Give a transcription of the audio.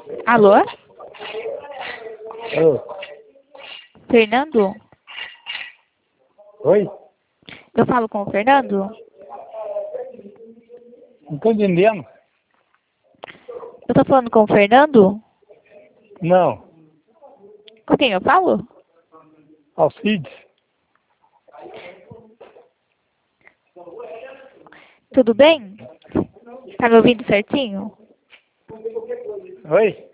Alô? Alô? Fernando? Oi? Eu falo com o Fernando? Não tô entendendo? Eu tô falando com o Fernando? Não. Com quem eu falo? Alcides? Tudo bem? Tá me ouvindo certinho? Oi?